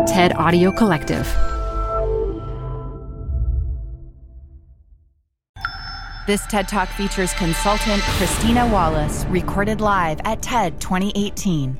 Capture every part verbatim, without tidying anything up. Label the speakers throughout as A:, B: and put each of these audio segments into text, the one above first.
A: TED Audio Collective.
B: This TED Talk features consultant Christina Wallace, recorded live at TED twenty eighteen.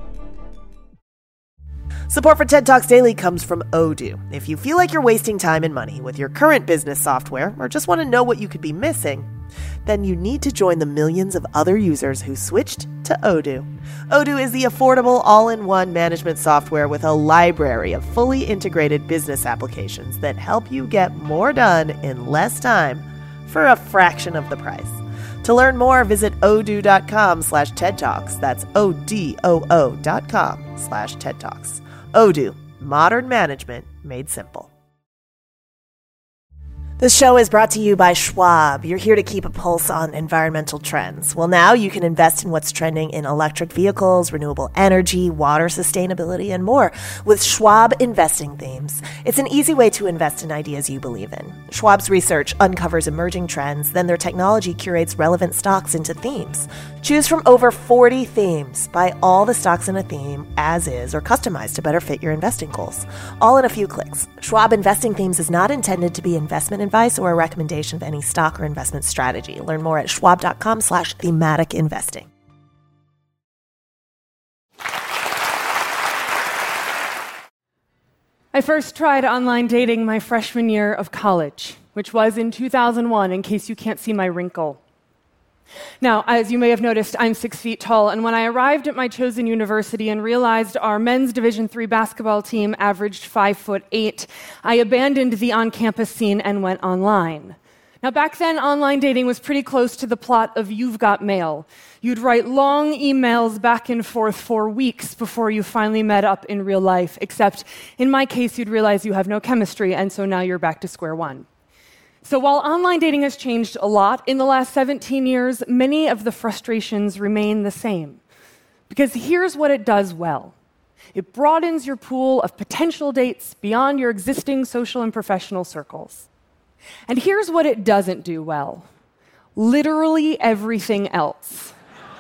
C: Support for TED Talks Daily comes from Odoo. If you feel like you're wasting time and money with your current business software, or just want to know what you could be missing, then you need to join the millions of other users who switched to Odoo. Odoo is the affordable all-in-one management software with a library of fully integrated business applications that help you get more done in less time for a fraction of the price. To learn more, visit odoo.com slash TED Talks. That's O-D-O-O dot com slash TED Talks. Odoo, modern management made simple. This show is brought to you by Schwab. You're here to keep a pulse on environmental trends. Well, now you can invest in what's trending in electric vehicles, renewable energy, water sustainability, and more with Schwab Investing Themes. It's an easy way to invest in ideas you believe in. Schwab's research uncovers emerging trends, then their technology curates relevant stocks into themes. Choose from over forty themes. Buy all the stocks in a theme as is or customized to better fit your investing goals. All in a few clicks. Schwab Investing Themes is not intended to be investment advice or a recommendation of any stock or investment strategy. Learn more at schwab.com slash thematic investing.
D: I first tried online dating my freshman year of college, which was in two thousand one, in case you can't see my wrinkle. Now, as you may have noticed, I'm six feet tall, and when I arrived at my chosen university and realized our men's Division three basketball team averaged five foot eight, I abandoned the on-campus scene and went online. Now, back then, online dating was pretty close to the plot of You've Got Mail. You'd write long emails back and forth for weeks before you finally met up in real life, except in my case, you'd realize you have no chemistry, and so now you're back to square one. So while online dating has changed a lot in the last seventeen years, many of the frustrations remain the same. Because here's what it does well. It broadens your pool of potential dates beyond your existing social and professional circles. And here's what it doesn't do well. Literally everything else.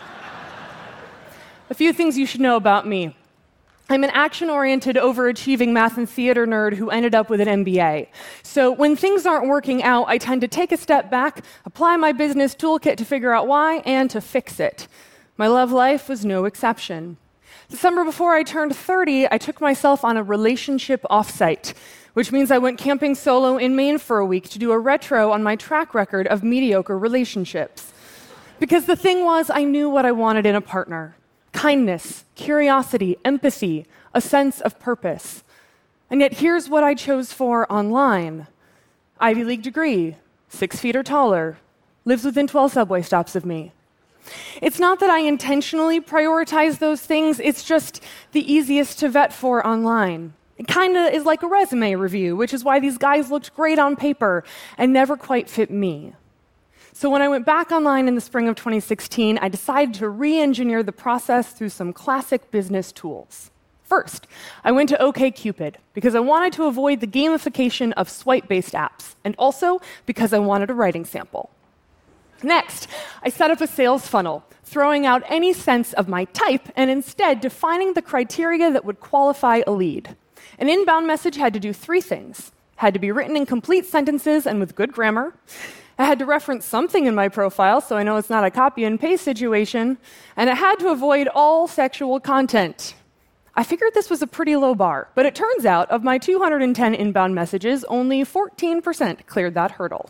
D: A few things you should know about me. I'm an action-oriented, overachieving math and theater nerd who ended up with an M B A. So when things aren't working out, I tend to take a step back, apply my business toolkit to figure out why, and to fix it. My love life was no exception. The summer before I turned thirty, I took myself on a relationship offsite, which means I went camping solo in Maine for a week to do a retro on my track record of mediocre relationships. Because the thing was, I knew what I wanted in a partner. Kindness, curiosity, empathy, a sense of purpose. And yet here's what I chose for online. Ivy League degree, six feet or taller, lives within twelve subway stops of me. It's not that I intentionally prioritize those things, it's just the easiest to vet for online. It kind of is like a resume review, which is why these guys looked great on paper and never quite fit me. So when I went back online in the spring of twenty sixteen, I decided to re-engineer the process through some classic business tools. First, I went to OkCupid because I wanted to avoid the gamification of swipe-based apps, and also because I wanted a writing sample. Next, I set up a sales funnel, throwing out any sense of my type and instead defining the criteria that would qualify a lead. An inbound message had to do three things. It had to be written in complete sentences and with good grammar. I had to reference something in my profile so I know it's not a copy and paste situation, and it had to avoid all sexual content. I figured this was a pretty low bar, but it turns out of my two hundred ten inbound messages, only fourteen percent cleared that hurdle.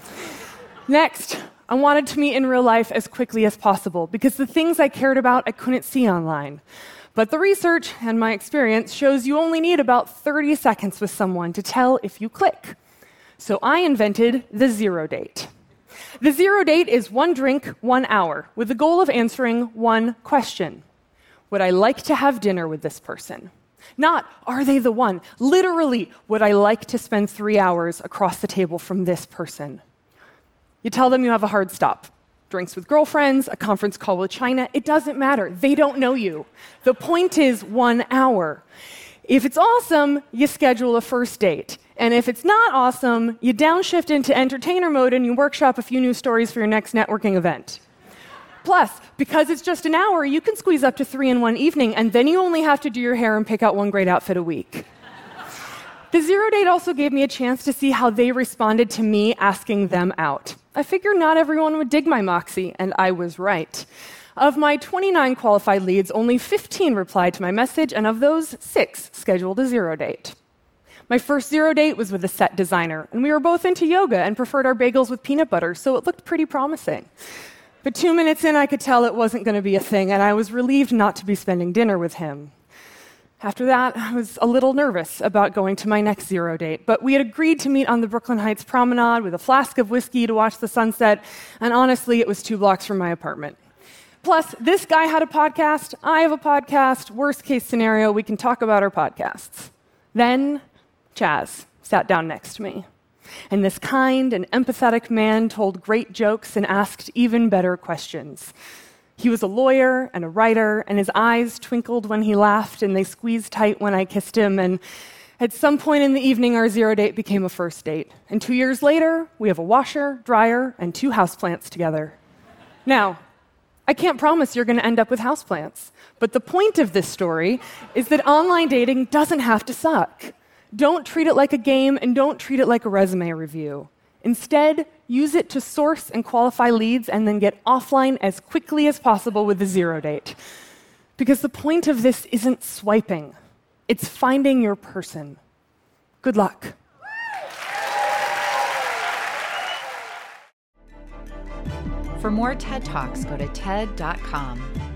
D: Next, I wanted to meet in real life as quickly as possible because the things I cared about I couldn't see online. But the research and my experience shows you only need about thirty seconds with someone to tell if you click. So I invented the zero date. The zero date is one drink, one hour, with the goal of answering one question. Would I like to have dinner with this person? Not, are they the one? Literally, would I like to spend three hours across the table from this person? You tell them you have a hard stop. Drinks with girlfriends, a conference call with China, it doesn't matter. They don't know you. The point is one hour. If it's awesome, you schedule a first date. And if it's not awesome, you downshift into entertainer mode and you workshop a few new stories for your next networking event. Plus, because it's just an hour, you can squeeze up to three in one evening, and then you only have to do your hair and pick out one great outfit a week. The zero date also gave me a chance to see how they responded to me asking them out. I figured not everyone would dig my moxie, and I was right. Of my twenty-nine qualified leads, only fifteen replied to my message, and of those, six scheduled a zero date. My first zero date was with a set designer, and we were both into yoga and preferred our bagels with peanut butter, so it looked pretty promising. But two minutes in, I could tell it wasn't going to be a thing, and I was relieved not to be spending dinner with him. After that, I was a little nervous about going to my next zero date, but we had agreed to meet on the Brooklyn Heights promenade with a flask of whiskey to watch the sunset, and honestly, it was two blocks from my apartment. Plus, this guy had a podcast, I have a podcast, worst case scenario, we can talk about our podcasts. Then, Chaz sat down next to me. And this kind and empathetic man told great jokes and asked even better questions. He was a lawyer and a writer, and his eyes twinkled when he laughed, and they squeezed tight when I kissed him. And at some point in the evening, our zero date became a first date. And two years later, we have a washer, dryer, and two houseplants together. Now, I can't promise you're going to end up with houseplants, but the point of this story is that online dating doesn't have to suck. Don't treat it like a game, and don't treat it like a resume review. Instead, use it to source and qualify leads and then get offline as quickly as possible with the zero date. Because the point of this isn't swiping. It's finding your person. Good luck.
B: For more TED Talks, go to T E D dot com.